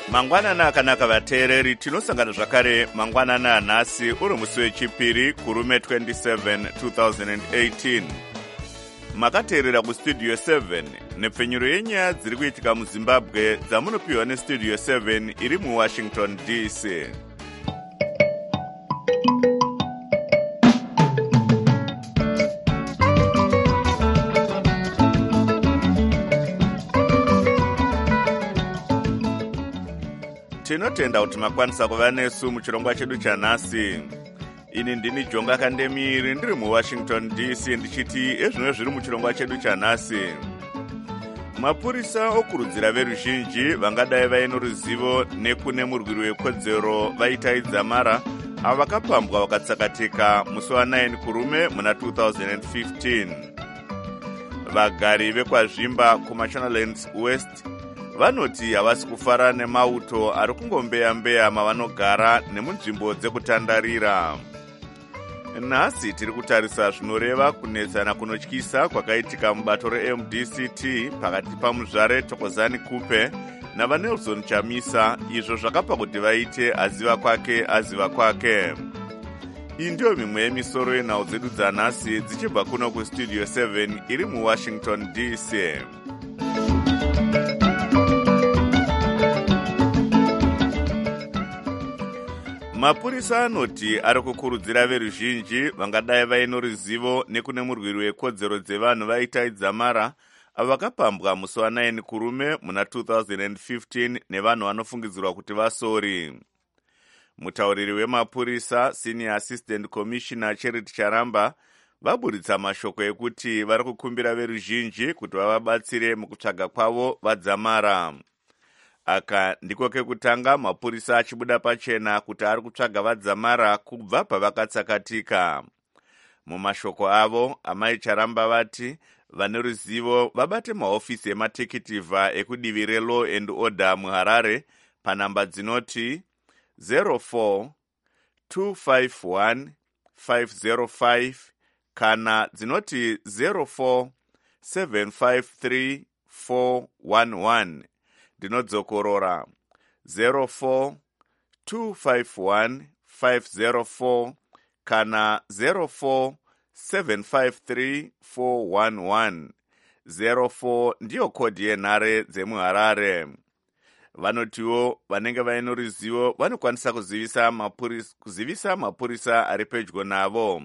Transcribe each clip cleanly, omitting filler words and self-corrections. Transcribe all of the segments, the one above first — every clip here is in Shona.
Mangwanana akanaka vateereri, tinosangana zvakare mangwanana anhasi uri musi wechipiri kurume 27 2018. Makateerera kustudio 7 nepfenyuro yenyaya dziri kuitika muzimbabwe dzamunopiwa nestudio 7 iri muwashington DC. Tinotenda kuti makwanisa kuva nesu muchirongwa chedu chanhasi. Ini ndini Jonga Kandemiri ndiri muWashington DC ndichiti ezvino zviri muchirongwa chedu chanhasi. Mapurisa okurudzira veruzhinji vangadai vaino ruzivo nekune murwiri wekodzero vaitaidza mara avo vakapambwa vakatsakatika musi wa9 kurume muna 2015. Vagari vekwazvimba kuMashonalands West vanoti havasi kufara nemauto ari kungombeya-mbeya mavanogara nemunzvimbo dzekutandarira. Nhasi tiri kutarisa zvinoreva kunetsana kunotyisa kwakaitika mubato reMDCT pakati pamuzvare Thokozani Kupe navaNelson Chamisa, izvo zvakapa kuti vaite aziva kwake. Iyi ndiyo mimwe yemisoro yenhau dzedu dzanhasi dzichibva kuno kustudio 7 iri muWashington DC. Mapurisa anoti ari kukurudzira veruzhinji vangadai vaino ruzivo nekune murwiri wekodzero dzevanhu vaitaidza mara avo vakapambwa musi wa9 kurume muna 2015 nevanhu vanofungidzirwa kuti vasori. Mutauriri wemapurisa Senior Assistant Commissioner Charity Charamba vaburitsa mashoko ekuti vari kukumbira veruzhinji kuti vavabatsire mukutsvaga kwavo vadzamara. Aka ndiko kekutanga mapurisa achibuda pachena kuti ari kutsvaga vadzamara kubva pavakatsakatika. Mumashoko avo, amai Charamba vati vane ruzivo vabate mahofisi ematekitivha ekudivi reLaw and Order muHarare panhamba dzinoti 04 251 505 kana dzinoti 04 753 411. Ndinodzokorora 04 251 504 kana 04 753 411. 04 ndiyo kodhi yenhare dzemuHarare. Vanotiwo vanenge vaino ruzivo vanokwanisa kuzivisa mapurisa ari pedyo navo.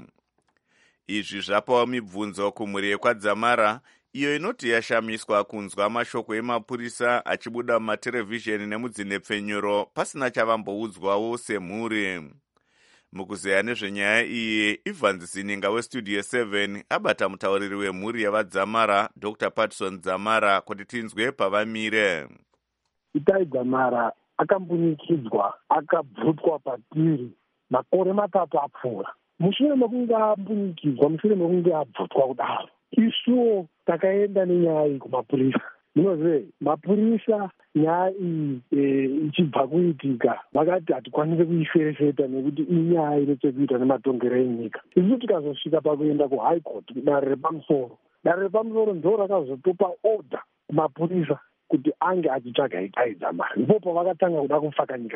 Izvi zvapawo mibvunzo kumhuri yekwadzamara iyo inoti yashamiswa kunzwa mashoko emapurisa achibuda mumaterevhizheni nemudzinepfenyuro pasina chavamboudzwawo semhuri. Mukuzeya nezvenyaya iyi, Evans Zininga westudio 7 abata mutauriri wemhuri yavadzamara Dr. Patson Dzamara kuti tinzwe pavamire. Itai Dzamara akambunikidzwa akabvutwa patiri makore 3 apfuura. Mushure mekunge ambunikidzwa, mushure mekunge abvutwa kudaro, isuwo takaenda nenyaya iyi kumapurisa. Munozive, mapurisa nyaya iyi ichibva kuitika vakati hatikwanise kuiferefeta nekuti inyaya ine chekuita nematongero enyika. Isu tikazosvika pakuenda kuHigh Court, dare repamusoro ndo rakazotopa order kumapurisa kuti ange achitsvaga Itai Dzamara. Ndipo pavakatanga kuda kupfakanyika.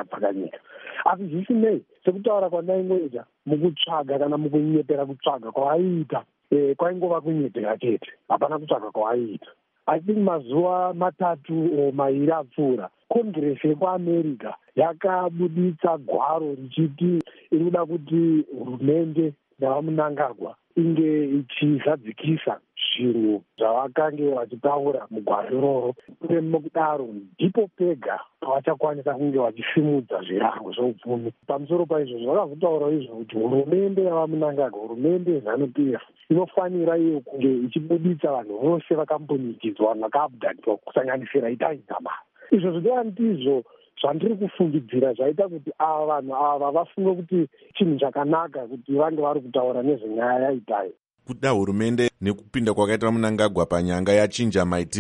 Asi zvisinei, sekutaura kwandaingoita mukutsvaga kana mukunyepera kutsvaga kwavaiita, kwaingova kunyepera chete, hapana kutsvaga kwavaiita. I think mazuva 3 mairi apfuura, Congress yekuAmerica yakabuditsa gwaro richiti iri kuda kuti hurumende navaMunangagwa inge ichizadzikisa zvinhu zvavakange vachitaura mugwaro iroro. Mukudaro ndipo pega pavachakwanisa kunge vachisimudza zvirango zveupfumi. Pamusoro paizvozvo vakazotaura izvo kuti hurumende yavaMunangagwa, hurumende yeZANU-PF inofanira iyo kunge ichibuditsa vanhu vose vakambunikidzwa, vakaabhadharwa kusanganisira Itai Dzamara. Izvo zvidova ndizvo zvandiri kufungidzira zvaita kuti ava vanhu ava vafunge kuti chinhu chakanaka kuti vange vari kutaura nezvenyaya yaitai. Kuda hurumende nekupinda kwakaita Munangagwa panyanga yachinja maitiro.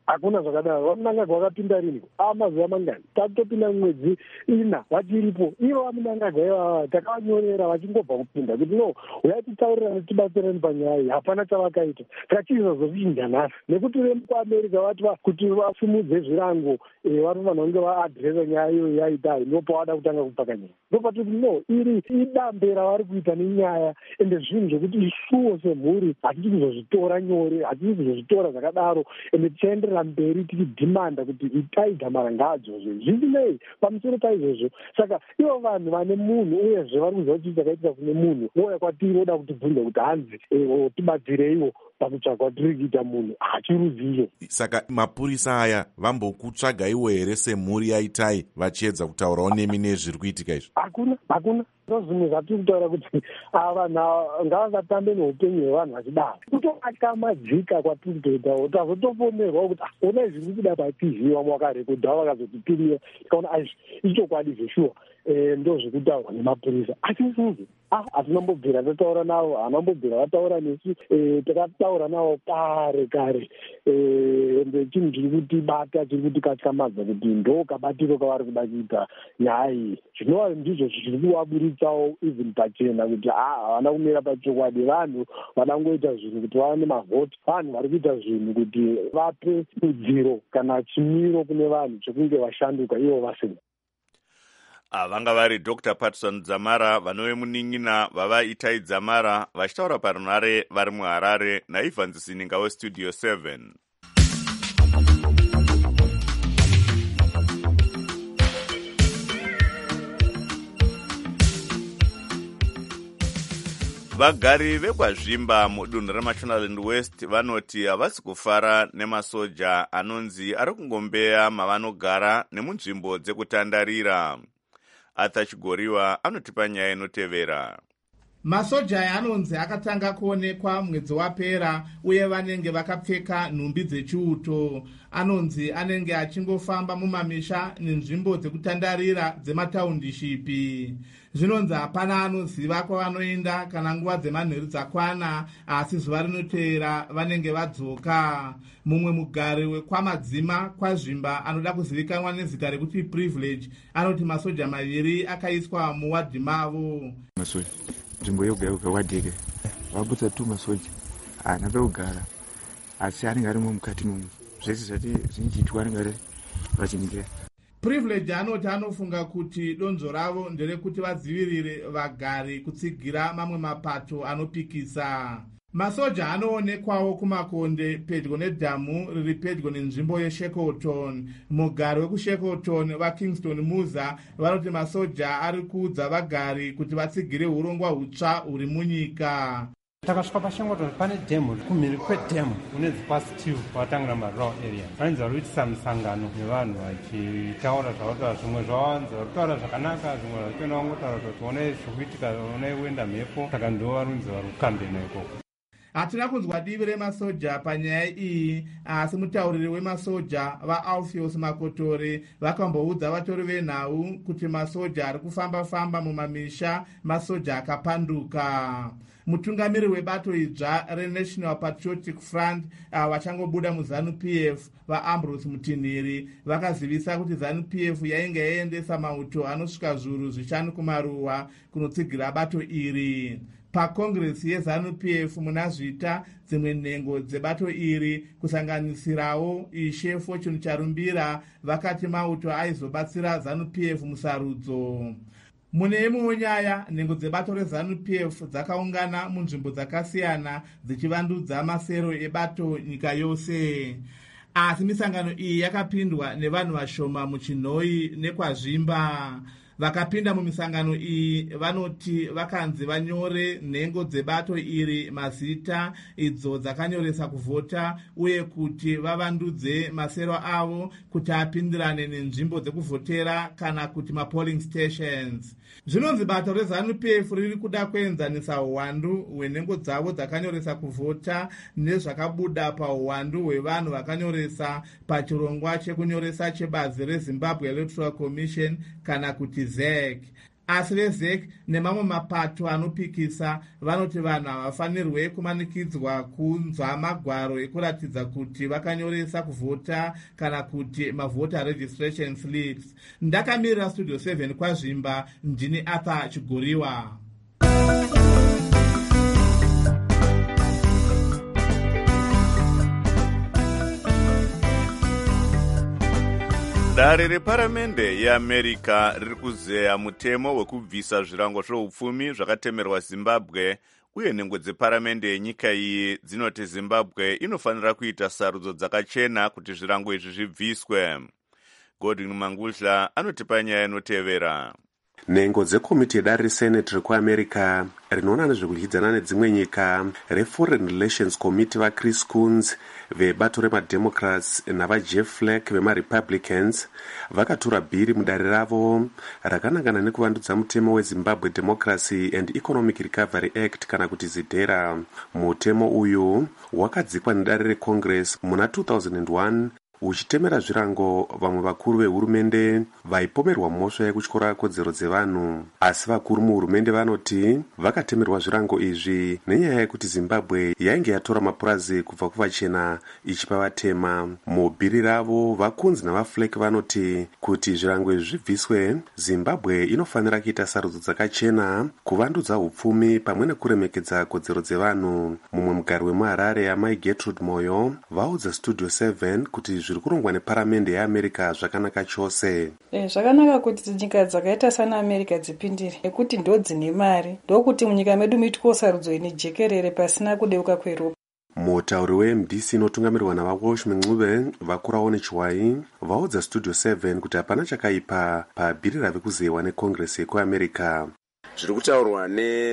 Hakuna zvakadaro. Vamunangagwa vakapinda rini? Mazuva mangani? Tatopinda mwedzi 4 vachiripo. Ivo vamunangagwa ivava takavanyorera vachingobva kupinda kuti no, uyai titaurirane tibatsirane panyaya iyi. Hapana chavakaita. Saka chizozochinja nhasi. Nekuti kuAmerica vati kuti vasimudze zvirango vanofanira kunge vaadhiresa nyaya iyo yaita ndopavada kutanga kupaka nyaya. Ndopati no, iri idambe ravari kuita nenyaya ende zvinhu zvekuti isuwo semhuri hatisi kuzozvitora nyore, hatisi kuzozvitora zvakadaro ende tichaenderera mberi tichidhimanda kuti itai Dzamara ngaadzozve. Zvisinei pamusoro paizvozvo. Saka ivo vanhu vane munhu uyezve vari kuziva kuti chakaitika kune munhu vouya kwatiri voda kutibvunza kuti hanzi tibatsireiwo pakutsvagwa tiri kuita munhu hachirudziyo. Saka mapurisa aya vambokutsvagaiwo here semhuri yaitai vachiedza kutaurawo nemi nezviri kuitika izvi? Hakuna. Zvimwe zvatiri kutaura kuti vanhu ngavasatambe neupenyu hwevanhu vachidaro. Kutoakamadzika kwatiri kutoitawo tazotoponerwa kuti ona zviri kuda paTV vamwe vakarekodha vakazotipirira tikaona ichokwadi zveshuwa ndo zvekutaurwa nemapurisa. Asi isusu hatinambobvira tataura navo, hanambobvira vataura nesu, takataura navo kare ende chinhu chiri kutibata chiri kutikatyamadza kuti ndo kabatiro kavari kuda kuita nyaya iyi. Zvinova ndizvo zviri kuvaburitsawo even pachena kuti havana kumira pachokwadi. Vanhu vadangoita zvinhu kuti vawane mavhoti, vanhu vari kuita zvinhu kuti vape udziro kana chimiro kune vanhu chokunge vashanduka ivo vasina. Vanga vari Dr. Patson Dzamara, vanove munin'ina vavaitai Dzamara, vachitaura parunare vari muHarare naIvan Zininga weStudio 7. Vagari vekwazvimba mudunhu reMashonaland West vanoti havasi kufara nemasoja anonzi ari kungombeya mavanogara nemunzvimbo dzekutandarira. Arthur Chigoriwa anotipa nyaya inotevera. Masoja aya anonzi akatanga kuonekwa mwedzi wapera uye vanenge vakapfeka nhumbi dzechiuto. Anonzi anenge achingofamba mumamisha nenzvimbo dzekutandarira dzemataundishipi. Zvinonzi hapana anoziva kwavanoenda kana nguva dzemanheru dzakwana, asi zuva rinoteera vanenge vadzoka. Mumwe mugari wekwamadzima kwazvimba anoda kuzivikanwa nezita rekuti Privilege anoti masoja 2 akaiswa muwadhi mavo. Masoja nzvimbo yoga yoga wadhike vabudza 2 masoja haana pekugara, asi anenge arimo mukati momo. Zvese zvati zvinchiitwa anenge ari vachinikira. Privilege anoti anofunga kuti donzvo ravo nderekuti vadzivirire vagari kutsigira mamwe mapato anopikisa. Masoja anoonekwawo kumakonde pedyo nedhamu riri pedyo nenzvimbo yeShackleton. Mugari wekuShackleton vaKingston Muza vanoti masoja ari kuudza vagari kuti vatsigire urongwa hutsva huri munyika. Takasvika paShackleton pane dhemu, kumhiri kwedhemu unedzi pasi 2 patangira maraw area. Vanonzi vari kuitisa musangano nevanhu vachitaura zvavataura, zvimwe zvavanzi vari kutaura zvakanaka, zvimwe vachiona vangotaura kuti onai zvikuitika, onai kuenda mhepo, saka ndo varunzi vari kukambena ikoko. Hatina kunzwa divi remasoja panyaya iyi, asi mutauriri wemasoja vaAlpheus Makotore vakamboudza vatori venhau kuti masoja ari kufamba-famba mumamisha masoja akapanduka. Mutungamiri webato idzva reNational Patriotic Front vachangobuda muZANU-PF vaAmbrose Mutinhiri vakazivisa kuti ZANU-PF yainge yaendesa mauto anosvika zviuru 5 kumaruwa kunotsigira bato iri. Pakongresi yeZANU-PF muna Zvita dzimwe nhengo dzebato iri kusanganisirawo Ishe Fortune Charumbira vakati mauto aizobatsira ZANU-PF musarudzo. Mune imwewo nyaya, nhengo dzebato reZANU-PF dzakaungana munzvimbo dzakasiyana dzichivandudza masero ebato nyika yose. Asi misangano iyi yakapindwa nevanhu vashoma muChinhoi nekwazvimba. Vakapinda mumisangano iyi vanoti vakanzi vanyore nhengo dzebato iri mazita idzo dzakanyoresa kuvhota uye kuti vavandudze masero avo kuti apindirane nenzvimbo dzekuvhotera kana kuti mapolling stations. Zvinonzi bato reZANU-PF riri kuda kuenzanisa uwandu hwenhengo dzavo dzakanyoresa kuvhota nezvakabuda pauwandu hwevanhu vakanyoresa pachirongwa chekunyoresa chebazi reZimbabwe Electoral Commission kana kuti ZEC. asi vezek nemamwe mapato anopikisa vanoti vanhu havafanirwe kumanikidzwa kunzwa magwaro ekuratidza kuti vakanyoresa kuvhota kana kuti mavhota registration slips. Ndakamirira Studio 7 kwaZvimba, ndini Arthur Chigoriwa. Dare reparamende yeAmerica riri kuzeya mutemo wekubvisa zvirango zveupfumi zvakatemerwa Zimbabwe, uye nhengo dzeparamende yenyika iyi dzinoti Zimbabwe inofanira kuita sarudzo dzakachena kuti zvirango izvi zvibviswe. Godwin Mangudla anotipa nyaya inotevera. Nhengo dzekomiti yedare resenate rekuamerica rinoona nezvekudyidzana nedzimwe nyika reForeign Relations Committee vaChris Coons vebato remademocrats navaJeff Flake vemarepublicans vakatora bhiri mudare ravo rakanangana nekuvandudza mutemo weZimbabwe Democracy and Economic Recovery Act kana kuti ZIDERA. Mutemo uyu wakadzikwa nedare reCongress muna 2001 uchitemera zvirango vamwe vakuru vehurumende vaipomerwa mhosva yekutyora kodzero dzevanhu. Asi vakuru muhurumende vanoti vakatemerwa zvirango izvi nenyaya yekuti Zimbabwe yainge yatora mapurazi kubva kuvachena ichipa vatema. Mubhiri ravo vakunzi navaFlake vanoti kuti zvirango izvi zvibviswe, Zimbabwe inofanira kuita sarudzo dzakachena, kuvandudza upfumi pamwe nekuremekedza kodzero dzevanhu. Mumwe mugari wemuHarare amai Gertrude Moyo vaudza Studio 7 kuti zviri kurongwa neparamende yeAmerica zvakanaka chose. Zvakanaka kuti nyika dzakaita sana America dzipindire nekuti ndo dzine mari, ndokuti munyika medu muitwe sarudzo ine jekerere pasina kudeuka kweropa. Mutauri weMDC inotungamirwa navaWalsh Mncube vakurawo nechwai vaudza Studio 7 kuti hapana chakaipa pabhiri rave kuzeyiwa neCongress yekuAmerica. Zviri kutaurwa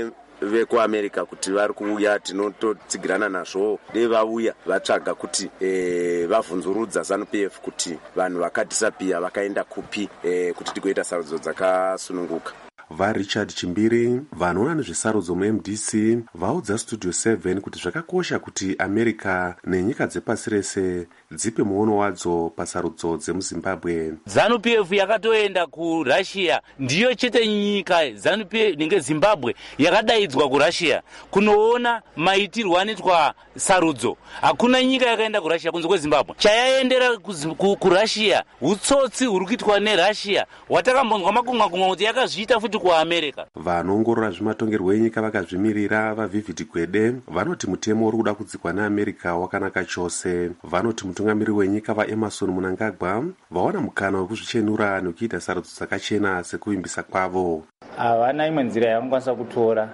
vekuAmerica kuti vari kuuya tinototsigirana nazvo vauya vatsvaga kuti vavhunzurudza ZANU-PF kuti vanhu vakadisapia vakaenda kupi kuti tigoita sarudzo dzakasununguka. VaRichard Chimbiri vanoona nezvesarudzo muMDC vaudza Studio 7 kuti zvakakosha kuti America nenyika dzepasi rese dzipe muono wadzo pasarudzo dzemuZimbabwe. ZANU-PF yakatoenda kuRussia, ndiyo chete nyika ZANU-PF nenge Zimbabwe yakadaidzwa kuRussia kunoona maitirwo anoitwa sarudzo. Hakuna nyika yakaenda kuRussia kunze kweZimbabwe. Chayaendera kuRussia utsotsi huri kuitwa neRussia watakambonzwa makumwa kuti yakazviita futi kuAmerica. Vanoongorora zvematongerwo enyika vakazvimirira vaVivid Gwede vanoti mutemo uri kuda kudzikwa neAmerica wakanaka chose. Vanoti mutungamiri wenyika vaEmerson Mnangagwa vaona mukana wekuzvichenura nekuita sarudzo dzakachena sekuimbisa kwavo. Havana imwe nzira yavangakwanisa kutora.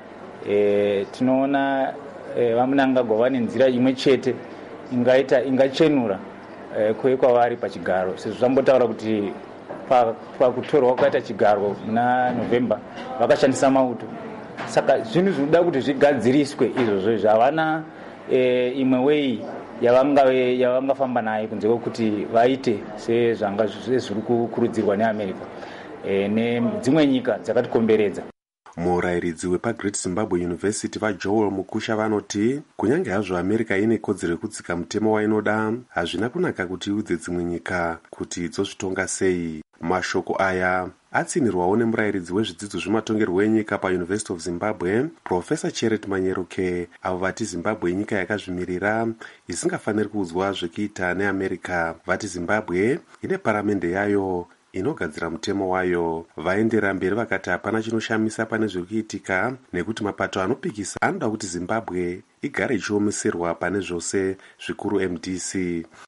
Tinoona vaMnangagwa vane nzira imwe chete ingachenura kuve kwavari pachigaro. Sezvo zvambotaura kuti pakutorwa kwakaita chigaro muna November vakashandisa mauto. Saka zvinhu zvinoda kuti zvigadziriswe izvozvo. Havana imwe way yavangafamba nayo kunze kwekuti vaite sezvanga zviri kukurudzirwa neAmerica nedzimwe nyika dzakatikomberedza. Murayiridzi wepaGreat Zimbabwe University vaJoel Mukusha vanoti kunyange hazvo America ine kodzero yekudzika mutemo wainoda, hazvina kunaka kuti iudze dzimwe nyika kuti dzozvitonga sei. Mashoko aya atsinirwawo nemurayiridzi wezvidzidzo zvematongerwo enyika paUniversity of Zimbabwe Professor Cheret Manyeruke avo vati Zimbabwe inyika yakazvimirira isingafaniri kuudzwa zvekuita neAmerica. Vati Zimbabwe ine paramende yayo inogadzira mutemo wayo. Vaendera mberi vakati hapana chinoshamisa pane zviri kuitika nekuti mapato anopikisa anoda kuti Zimbabwe igare ichiomeserwa pane zvose, zvikuru MDC.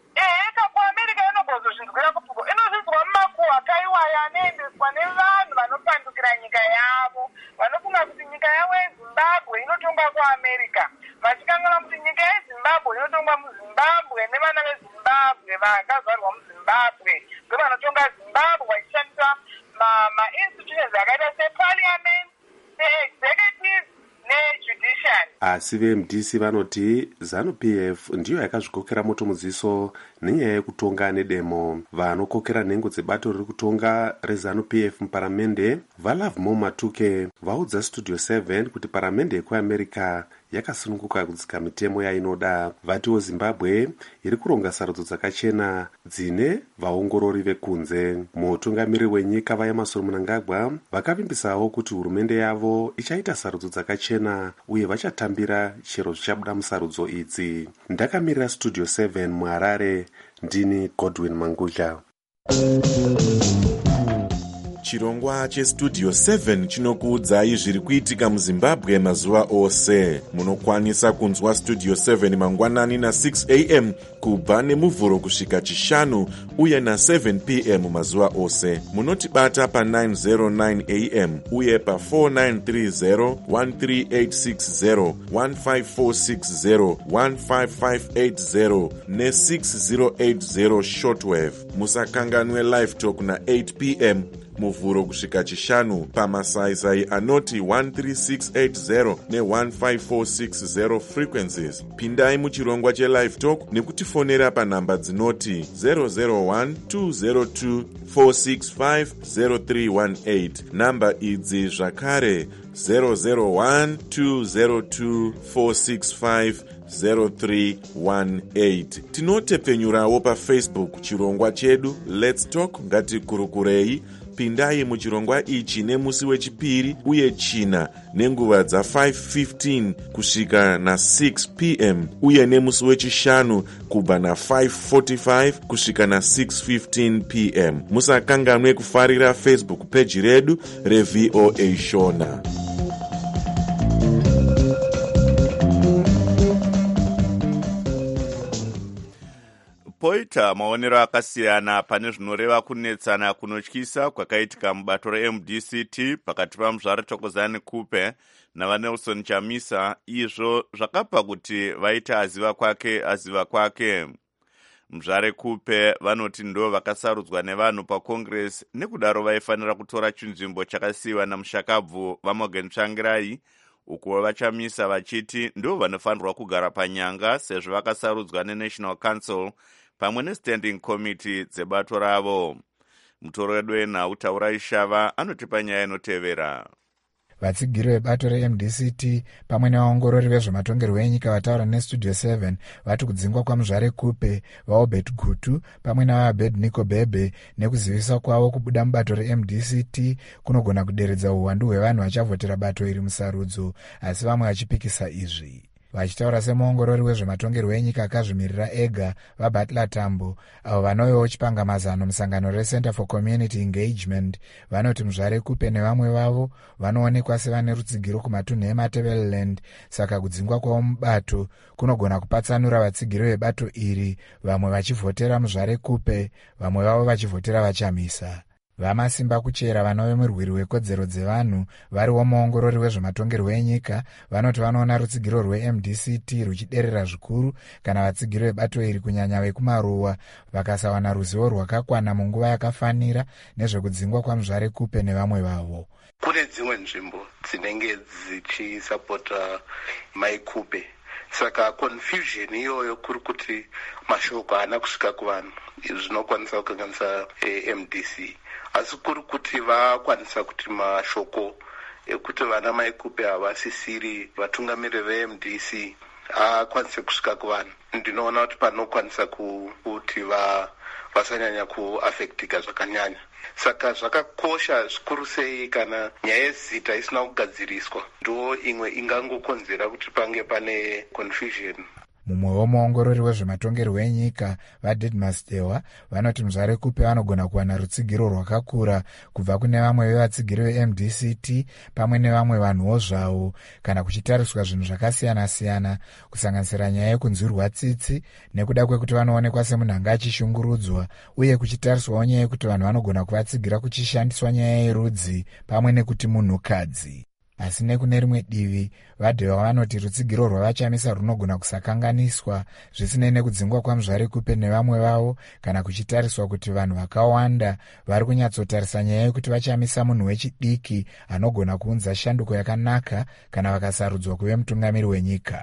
Anoendeswa nevanhu vanopandukira nyika yavo vanofunga kuti nyika yavo yeZimbabwe inotongwa kuAmerica, vachikanganwa kuti nyika yeZimbabwe inotongwa muZimbabwe nevana veZimbabwe vakazvarwa muZimbabwe ndovanotonga Zimbabwe vachishandisa ma-institutions akaita separliament, seexecutive nejudiciary. Asi veMDC vanoti ZANU-PF ndiyo yakazvikokera moto mudziso nenyaya yekutonga nedemo. Vanokokera nhengo dzebato riri kutonga reZANU-PF muparamende vaLove Matuke vaudza Studio 7 kuti paramende yekuAmerica yakasununguka kudzika mitemo yainoda. Vatiwo Zimbabwe iri kuronga sarudzo dzakachena dzine vaongorori vekunze. Mutungamiriri wenyika vaEmmerson Mnangagwa vakavimbisawo kuti hurumende yavo ichaita sarudzo dzakachena uye vachatambira chero zvichabuda musarudzo idzi. Ndakamirira Studio 7 muHarare, ndini Godwin Mangudla. Chirongwa cheStudio 7 chinokuudzai zviri kuitika muZimbabwe mazuva ose. Munokwanisa kunzwa Studio 7 mangwanani na6 am kubva neMuvhuro kusvika Chishanu uye na7 pm mazuva ose. Munotibata pa909 am uye pa4930, 13860, 15460, 15580 ne6080 shortwave. Musakanganwe live talk na8 pm Muvhuro kusvika Chishanu pamasaisai anoti 13680 ne15460 frequencies. Pindai muchirongwa chelive talk nekutifonera panhamba dzinoti 001-202-465-0318. Namba idzi zvakare 001-202-465-0318. Tinotepfenyurawo paFacebook chirongwa chedu Let's Talk ngatikurukurei. Pindai muchirongwa ichi nemusi wechipiri uye china nenguva dza5:15 kusvika na6 pm uye nemusi wechishanu kubva na5:45 kusvika na6:15 pm. Musakanganwe kufarira Facebook page redu reVOA Shona. Poita maonero akasiyana pane zvinoreva kunetsana kunotyisa kwakaitika mubato reMDCT pakati paMuzvare Thokozani Kupe navaNelson Chamisa. Izvo zvakapa kuti vaita aziva kwake. Muzvare Kupe vanoti ndo vakasarudzwa nevanhu paCongress, nekudaro vaifanira kutora chinzvimbo chakasiyiwa namushakabvu vaMorgan Tsvangirai, uko vaChamisa vachiti ndo vanofanirwa kugara panyanga sezvo vakasarudzwa neNational Council pamwe neStanding Committee dzebato ravo. Mutoro wedu wenhau Taurai Shava anotipa nyaya inotevera. Vatsigiri vebato reMDCT pamwe nevaongorori vezvematongerwo enyika vataura neStudio 7 vati kudzingwa kwaMuzvare Kupe, vaObert Gutu pamwe navaAbednego Bebe nekuzivisa kwavo kubuda mubato reMDCT kunogona kuderedza uwandu hwevanhu vachavhotera bato iri musarudzo, asi vamwe vachipikisa izvi. Vachitaura semuongorori wezvematongerwo enyika akazvimirira ega vaButler Tambo, avo vanovewo chipangamazano musangano reCenter for Community Engagement, vanoti Muzvare Kupe nevamwe vavo vanoonekwa sevane rutsigiro kumatunhu eMatabeleland, saka kudzingwa kwavo mubato kunogona kupatsanura vatsigiri vebato iri, vamwe vachivhotera Muzvare Kupe, vamwe vavo vachivhotera vaChamisa. Vamasimba kuchera vanove murwiri wekodzero dzevanhu variwo muongorori wezvematongerwo enyika vanoti vanoona rutsigiro rweMDCT ruchiderera zvikuru kana vatsigiri vebato iri kunyanya vekumaruwa vakasawana ruzivo rwakakwana munguva yakafanira nezvekudzingwa kwaMuzvare Kupe nevamwe vavo. Kune dzimwe nzvimbo dzinenge dzichisapota Mai Kupe, saka confusion iyoyo kuri kuti mashoko haana kusvika kuvanhu, izvi zvinokwanisa kukanganisa MDC. Asi kuri kuti vakwanisa kuti mashoko ekuti vana Mai Kupe havasisiri vatungamiriri veMDC akwanise kusvika kuvanhu, ndinoona kuti panokwanisa kuti vasanyanya kuafektika zvakanyanya. Saka zvakakosha zvikuru sei kana nyaya yezita isina kugadziriswa, ndo imwe ingangokonzera kuti pange pane confusion. Mumwewo muongorori wezvematongerwo enyika vaDidmus Dewa vanoti Muzvare Kupe vanogona kuwana rutsigiro rwakakura kubva kune vamwe vevatsigiri veMDCT pamwe nevamwe vanhuwo zvavo, kana kuchitariswa zvinhu zvakasiyana-siyana kusanganisira nyaya yekunzwirwa tsitsi nekuda kwekuti vanoonekwa semunhu anga achishungurudzwa, uye kuchitariswawo nyaya yekuti vanhu vanogona kuvatsigira kuchishandiswa nyaya yerudzi pamwe nekuti munhukadzi. Asi nekune rimwe divi vaDewa vanoti rutsigiro rwavaChamisa runogona kusakanganiswa zvisinei nekudzingwa kwaMuzvare Kupe nevamwe vavo, kana kuchitariswa kuti vanhu vakawanda vari kunyatsotarisa nyaya yekuti vaChamisa munhu wechidiki anogona kuunza shanduko yakanaka kana vakasarudzwa kuve mutungamiri wenyika.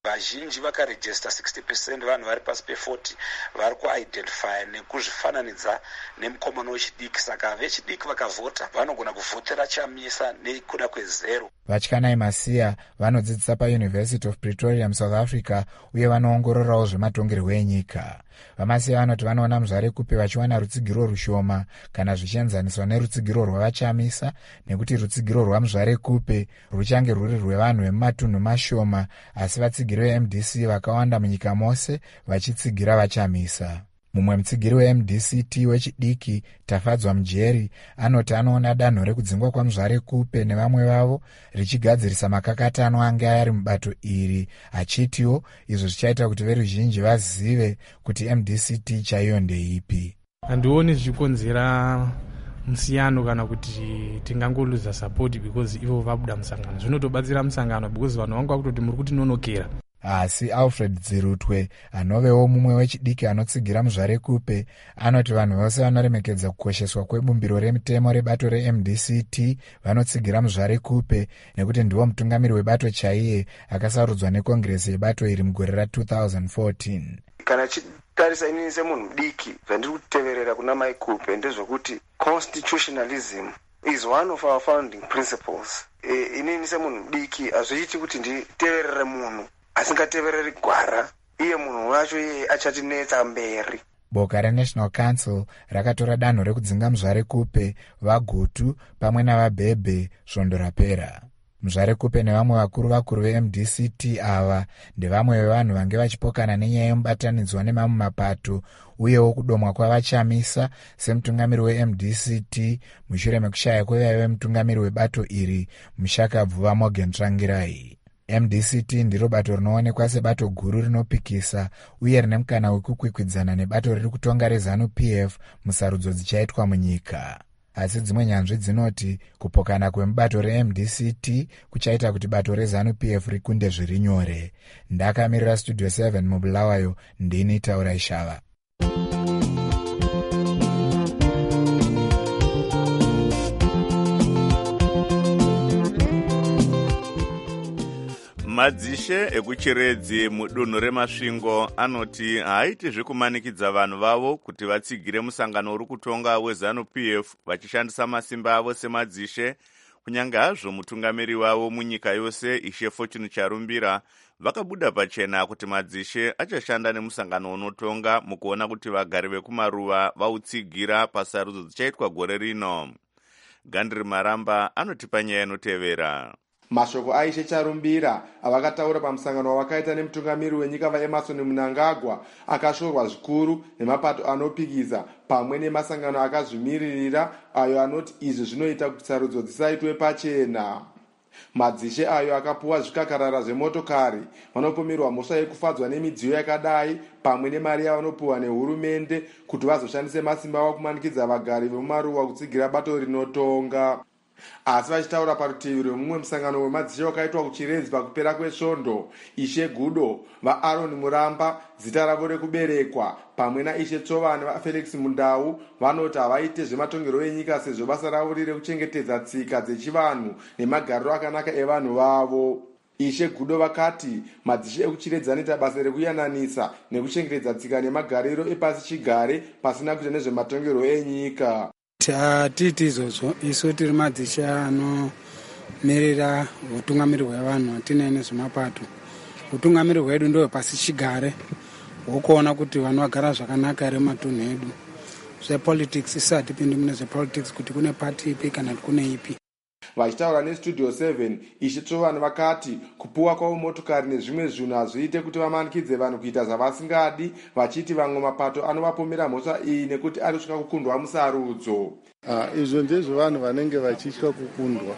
vazhinji vakarejista 60% vanhu vari pasi pe40 vari kuidentifya nekuzvifananidza nemukomana wechidiki. Saka vechidiki vakavhota vanogona kuvhotera chamisa nekuda kwezero. Vatyanai Masiya vanodzidzisa paUniversity of Pretoria muSouth Africa uye vanoongororawo zvematongerwo enyika. VaMasiya vanoti vanoona muzvarekupe vachiwana rutsigiro rushoma kana zvichienzaniswa nerutsigiro rwavachamisa, nekuti rutsigiro rwamuzvarekupe ruchange rwuri rwevanhu vemumatunhu mashoma, asi vatsigiri veMDC vakawanda munyika mose vachitsigira vachamisa. Mumwe mutsigiri weMDCT wechidiki Tafadzwa Mujeri anoti anoona danho rekudzingwa kwamuzvarekupe nevamwe vavo richigadzirisa makakatano ange ari mubato iri, achitiwo izvo zvichaita kuti veruzhinji vazive kuti MDCT chaiyo ndeipi. Handioni zvichikonzera musiyano kana kuti tingangoluza support because ivo vabuda musangano. Zvinotobatsira musangano because vanhu vanga kutoti muri kuti nonokera. Asi Alfred Dzirutwe anovewo mumwe wechidiki anotsigira muzvarekupe anoti vanhu vose vanoremekedza kukosheswa kwebumbiro remutemo rebato reMDCT vanotsigira muzvarekupe nekuti ndiwo mutungamiri webato chaiye akasarudzwa nekongresi yebato iri mugore ra2014. Kana chitarisa inini semunhu mudiki zvandiri kuteverera kuna maikupe ndezvokuti constitutionalism is one of our founding principles. Inini semunhu mudiki hazviiti kuti nditeverere munhu asingatevereri gwara, iye munhu wacho iye achatinetsa mberi. Boka reNational Council rakatora danho rekudzinga muzvarekupe, vagutu pamwe navabhebhe svondo rapera. Muzvarekupe nevamwe vakuru veMDCT ava ndevamwe vevanhu vange vachipokana nenyaya yemubatanidzwa nemamwe mapato uyewo kudomwa kwavachamisa semutungamiri weMDCT mushure mekushaya kwevaive vemutungamiri webato iri mushakabvu Morgan Tsvangirai. MDCT ndiro bato rinoonekwa sebato guru rinopikisa uye rine mukana wekukwikwidzana nebato riri kutonga reZANU-PF musarudzo dzichaitwa munyika. Asi dzimwe nyanzvi dzinoti kupokana kwemubato reMDCT kuchaita kuti bato reZANU-PF rikunde zviri nyore. Ndakamirira Studio 7 muBulawayo, ndini Taurai Shava. Madzishe ekuchiredzi mudunhu reMasvingo anoti haaiti zvekumanikidza vanhu vavo kuti vatsigire musangano uri kutonga weZANU-PF vachishandisa masimba avo semadzishe, kunyange hazvo mutungamiri wavo munyika yose Ishe Fortune Charumbira vakabuda pachena kuti madzishe achashanda nemusangano unotonga mukuona kuti vagari vekumaruva vautsigira pasarudzo dzichaitwa gore rino. Gandri Maramba anotipa nyaya inotevera. Mashoko aishe Charumbira avakataura pamusangano wavakaita nemutungamiri wenyika vaEmerson Mnangagwa akashorwa zvikuru nemapato anopikiza pamwe nemasangano akazvimiririra ayo anoti izvi zvinoita kuti sarudzo dzisaitwe pachena. Madzishe ayo akapuwa zvikakarara zvemotokari vanopomerwa mhosva yekufadzwa nemidziyo yakadai pamwe nemari yavanopuwa nehurumende kuti vazoshandise masimba avo kumanikidza vagari vemumaruwa kutsigira bato rinotonga. Asi vachitaura parutivi rwemumwe musangano wemadzishe wakaitwa kuchiredzi pakupera kwesvondo, Ishe Gudo vaAron Muramba zita ravo rekuberekwa pamwe naIshe Tsovane vaFelix Mundau vanoti havaite zvematongerwo enyika sezvo basa ravo riri kuchengetedza tsika dzechivanhu nemagariro akanaka evanhu vavo. Ishe Gudo vakati madzishe ekuchiredzi anoita basa rekuyananisa nekuchengetedza tsika nemagariro epasi chigare pasina kuita nezvematongerwo enyika. Titi izvozvo isu tiri madzishe anomirira utungamiri hwevanhu hatinei nezvemapato. Utungamiri hwedu ndohwe pasi chigare hwokuona kuti vanhu vagara zvakanaka ere mumatunhu edu. Zvepolitics isu hatipindi mune zvepolitics kuti kune pati ipi kana kuti kune ipi. Vachitaura neStudio 7 Ishe Tsovane vakati kupuwa kwavo motokari nezvimwe zvinhu hazviite kuti vamanikidze vanhu kuita zvavasingadi, vachiti vamwe mapato anovapomera mhosva iyi nekuti ari kusvika kukundwa musarudzo. Izvo ndezvo vanhu vanenge vachitya kukundwa.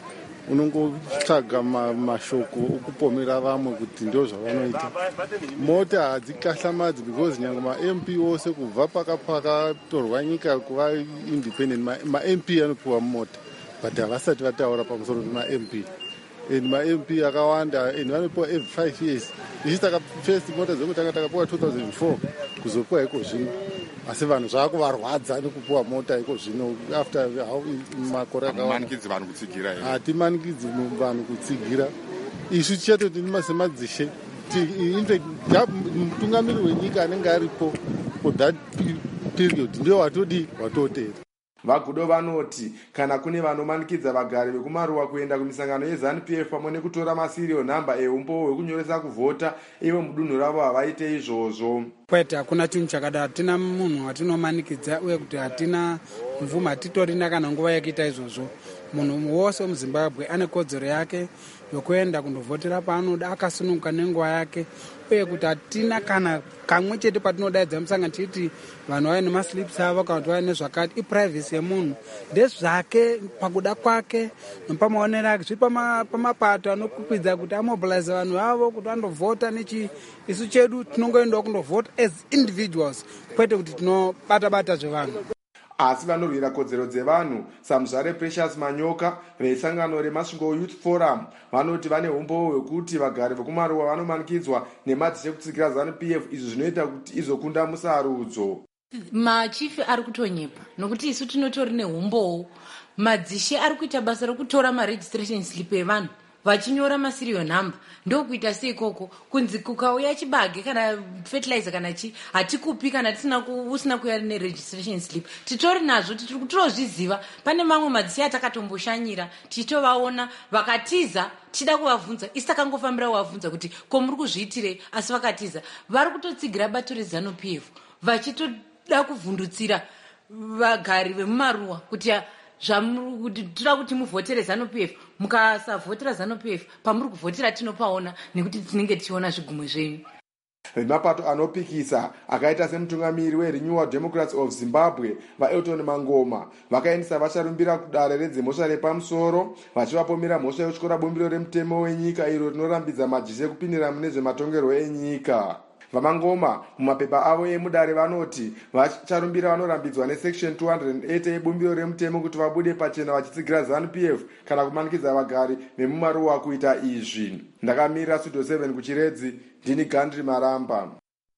Unongotsvaga mashoko okupomera vamwe kuti ndio zvavanoita. Mota hadzikahlamadzwi because nyange maMP ose kubva pakatorwa nyika kuva independent maMP anopiwa mota. But havasati vataura pamusoro pemaMP. And maMP akawanda and vanopiwa every 5 years. Ichi first mota dzekutanga takapiwa 2004 kuzopiwa iko zvino. Asi vanhu zvakuvarwadza nekupiwa mota iko zvino after makore akawanda. Manikidzi vanhu kutsigira here. Hatimanikidzi vanhu kutsigira. Isu tichatoti semadzishe mutungamiri wenyika anenge aripo for that period ndio watotera. Vagudo vanoti kana kune vanomanikidza vagari vekumaruwa kuenda kumisangano yeZANU-PF pamwe nekutora masirial nhamba eumbo hwekunyoresa kuvhota, ivo mudunhu ravo havaite izvozvo. Kwete, hakuna chinhu chakadaro. Hatina munhu watinomanikidza uye kuti hatina mvumo, hatitorina kana nguva yekuita izvozvo. Munhu wose wemuZimbabwe ane kodzero yake yokuenda kundovhotera paanoda akasununguka nenguva yake, uye kuti hatina kana kamwe chete patinodaidza musangano tichiti vanhu vave nemaslips avo kana kuti vave nezvakati. Iprivacy yemunhu ndezvake pakuda kwake nepamaonero ake. Zviri pamapato anokukwidza kuti amobilize vanhu vavo kuti vandovhota nechi. Isu chedu tinongoendawo kundovhota as individuals, kwete kuti tinobata zvevanhu. Asi vanorwira kodzero dzevanhu saMuzvare Precious Manyoka veisangano reMasvingo Youth Forum vanoti vane umbo hwekuti vagari vekumaruwa vanomanikidzwa nemadzishe kutsikira ZANU-PF, izvo zvinoita kuti izokunda musarudzo. Machifi ari kutonyepa nokuti isu tinotori neumbowo. Madzishe ari kuita basa rokutora maregistration slip evanhu vachinyora masirial number. Ndokuita seikoko kunzi kukauya chibage kana fertilizer kana chi hatikupi kana usina kuya neregistration slip. Titori nazvo, titorozviziva. Pane mamwe madzishe atakatomboshandira tichitovaona vakatiza tida kuvabvunza, isi takangofambira kuvabvunza kuti ko muri kuzviitirei, asi vakatiza vari kutotsigira bato reZANU-PF vachitoda kuvhundutsira vagari vemumaruwa kuti toda kuti muvhotere ZANU-PF. Mukasavhotera ZANU-PF pamuri kuvhotera tinopaona nekuti tinenge tichiona zvigumwe zvenyu. Vemapato anopikisa akaita semutungamiri weRenewal Democrats of Zimbabwe vaElton Mangoma vakaendesa vacharumbira kudare redzimhosva repamusoro vachivapomera mhosva yokutyora bumbiro remutemo wenyika iro rinorambidza madzishe kupindira mune zvematongerwo enyika. Vamangoma mumapepa avo emudare vanoti vacharumbira vanorambidzwa nesection 208 yebumbiro remutemo kuti vabude pachena vachitsigira ZANU-PF kana kumanikidza vagari vemumaruwa kuita izvi. Ndakamirira Studio 7 kuchiredzi, ndini Gandri Maramba.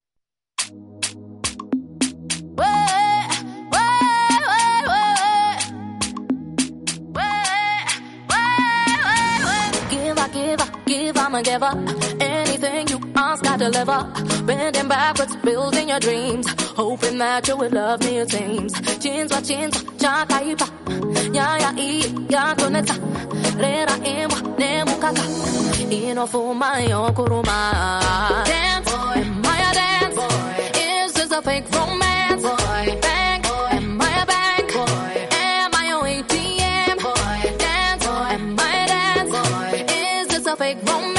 Give anything you ask, I deliver. Bending backwards, building your dreams, hoping that you will love me, it seems. Chinzwa, chakaipa, ya koneta, rera imwa, nemukaka, inofuma yokuruma. Dance, am I a dance? Boy. Is this a fake romance? Boy. Bank, am I a bank? Boy. Am I your ATM? Boy. Dance, am I a dance? Boy. Is this a fake romance?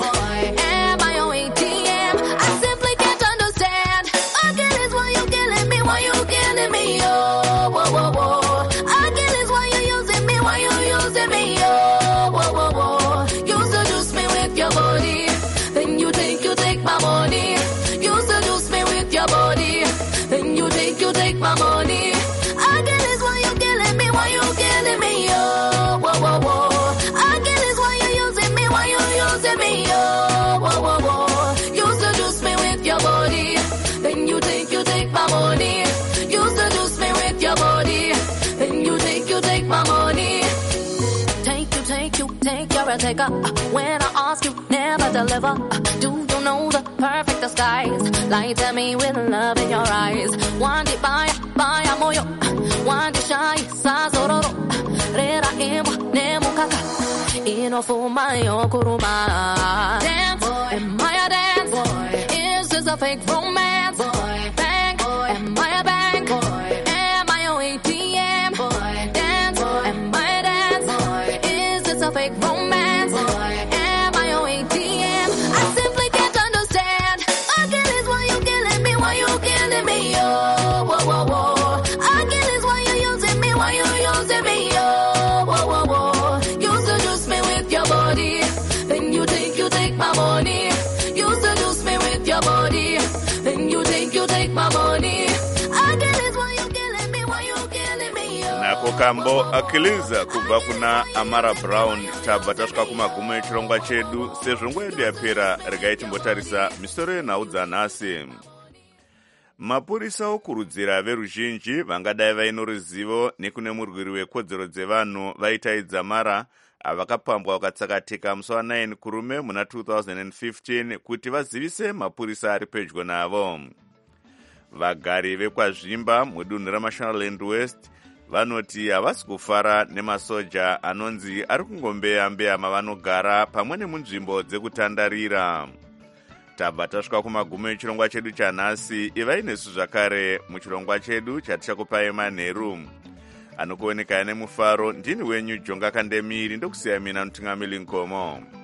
My money. I get this why you killing me, why you killing me, oh, whoa, whoa, whoa. I get this why you using me, why you using me, oh, whoa, whoa, whoa. You seduce me with your body, then you take my money. You seduce me with your body, then you take my money. Take, you're a taker. When I ask you, never deliver. Do you know the perfect disguise? Lie to me with love in your eyes. One day baya moyo, one day shy, sazororo. Rera imwa, nemukaka. Inofuma yokuruma. Dance, boy. Am I a dance? Boy. Is this a fake romance? Boy. Bank, boy. Am I a bank? Boy. Am I your ATM? Boy. Dance, boy. Am I a dance? Boy. Is this a fake romance? Boy. Am I your ATM? I simply can't understand. Again, is why you killing me? Why you killing me? Oh, whoa, whoa, whoa. Again, is why you using me? Why you using me? Oh, whoa, whoa, whoa. You seduce me with your body, then you take my money. You seduce me with your body, then you take my money. Again, is why you killing me? Why you killing me? Oh. Nako kambo akiliza kubva kuna Amara Brown tabva tasvika kumagumo echirongwa chedu. Sezvo nguva yedu yapera, regai timbotarisa misoro yenhau dzanhasi. Mapurisa okurudzira veruzhinji vangadai vaino ruzivo nekune murwiri wekodzero dzevanhu vaitaidza mara avakapambwa vakatsakatika musi wa9 kurume muna 2015 kuti vazivise mapurisa ari pedyo navo. Vagari vekwazvimba mudunhu raMashonaland West vanoti havasi kufara nemasoja anonzi ari kungombeya-mbeya mavanogara pamwe nemunzvimbo dzekutandarira. Tabva tasvika kumagumo echirongwa chedu chanhasi. Ivai nesu zvakare muchirongwa chedu chatichakupai manheru. Anokuonekaya nemufaro ndini wenyu Jonga Kandemiri, ndokusiya mina Mutungamiri Nkomo.